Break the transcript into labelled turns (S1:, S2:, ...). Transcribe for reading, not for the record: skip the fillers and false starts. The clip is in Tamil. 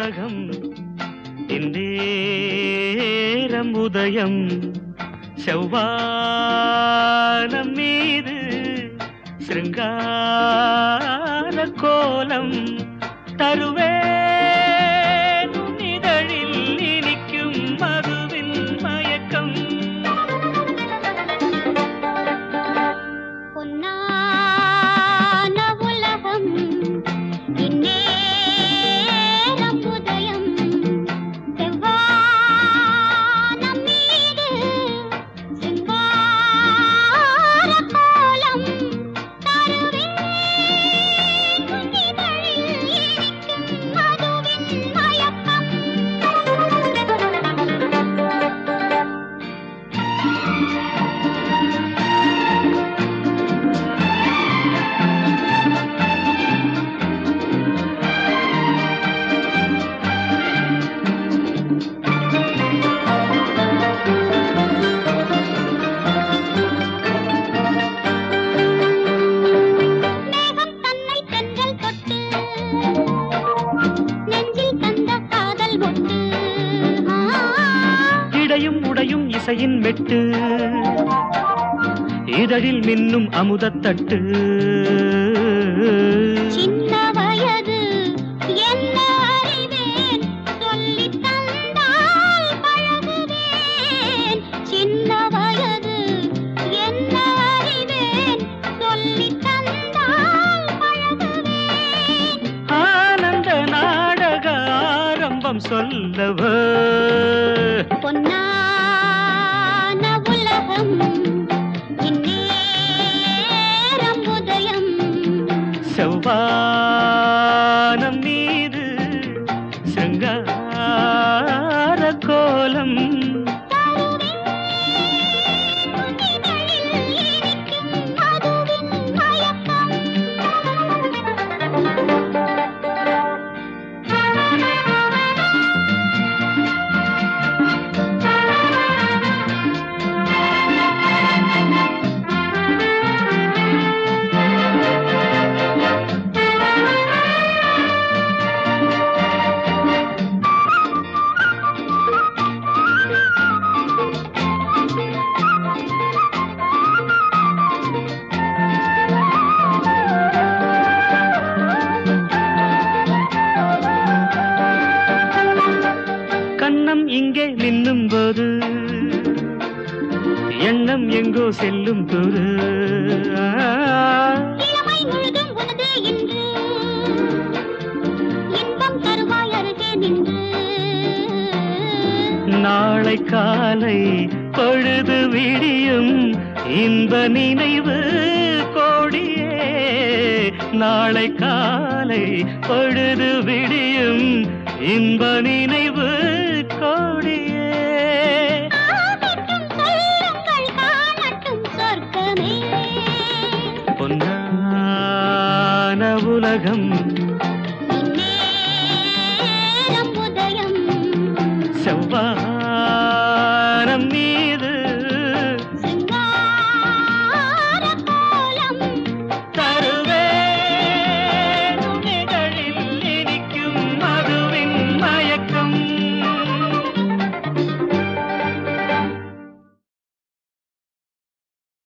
S1: உலகம் இந்நேரம் உதயம் செவ்வானம் மீது சிருங்கார கோலம் தருவேன் உன் இதழில் இனிக்கும் மதுவின் மயக்கம்
S2: பொன்னான உலகம் இந்நேரம் உதயம் செவ்வானம் மீது சிங்கார கோலம் தருவேன் உன் இதழில் இனிக்கும் மதுவின் மயக்கம். மேகம் தன்னை தென்றல் தொட்டு நெஞ்சில் தந்த காதல் ஒட்டு
S1: இடையும் உடையும் இசையின் மெட்டு இதழில் மின்னும் அமுதத்தட்டு
S2: சின்ன வயது என்ன அறிவேன் சொல்லித் தந்தால் பழகுவேன் சின்ன வயது என்ன அறிவேன் சொல்லித் தந்தால் பழகுவேன்
S1: ஆனந்த நாடக ஆரம்பம் சொல்லவோ
S2: பொன்னான உலகம் இந்நேரம் உதயம்
S1: செவ்வானம் மீது சிருங்கார கோலம்
S2: தருவேன் உன் இதழில் இனிக்கும் மதுவின் மயக்கம்.
S1: கண்ணம் இங்கே நின்னும் போது எண்ணம் எங்கோ செல்லும் போது
S2: இளமை முழுதும் உனது இன்று இன்பம் தருவாய் அருகே நின்று
S1: நாளை காலை பொழுது விடியும் இன்ப நினைவு கோடியே நாளை காலை பொழுது விடியும் இன்ப நினைவு கோடியே
S2: ஆகட்டும் சொல்லுங்கள் காணட்டும் சொர்க்கமே
S1: பொன்னான உலகம்